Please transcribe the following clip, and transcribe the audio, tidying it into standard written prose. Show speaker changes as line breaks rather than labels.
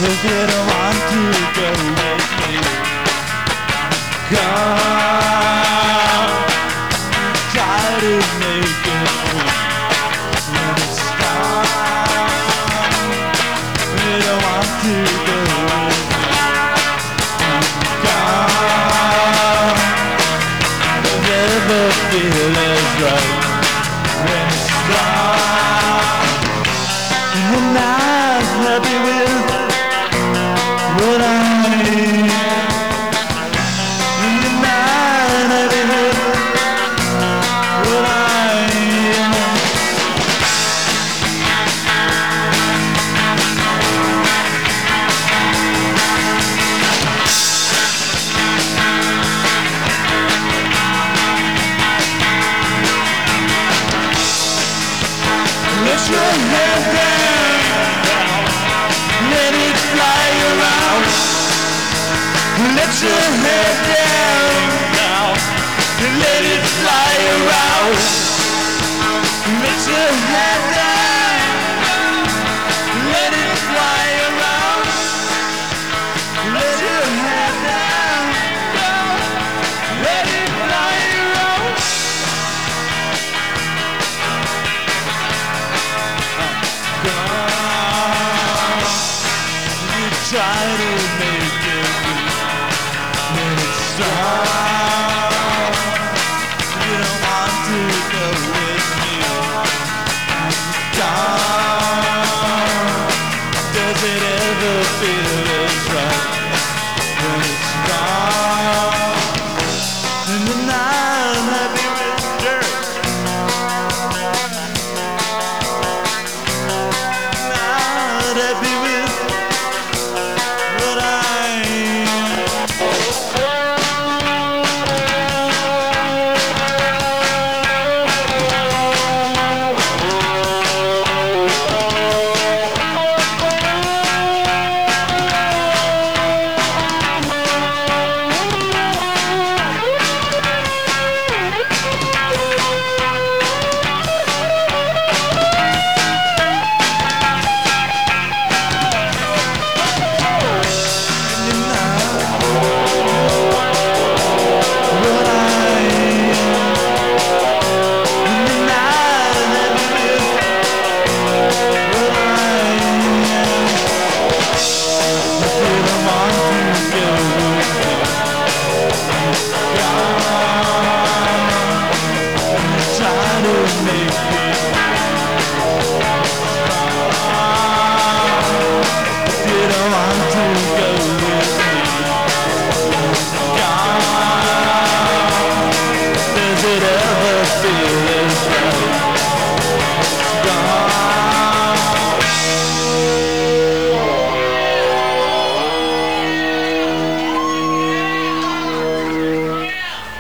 if you don't want to go with me, come. Try to make it move when it's gone. You don't want to go with me, come. Never feel as right when it's gone. And I'm not happy with what I am. And I'm not happy with what I am. Let your head down, let it fly around. Let your head down now, let it fly around. Let your head down, let it fly around. Let your head down, let it fly around. You try to make it when it's strong. You don't want to go with me, gone. Does it ever feel as right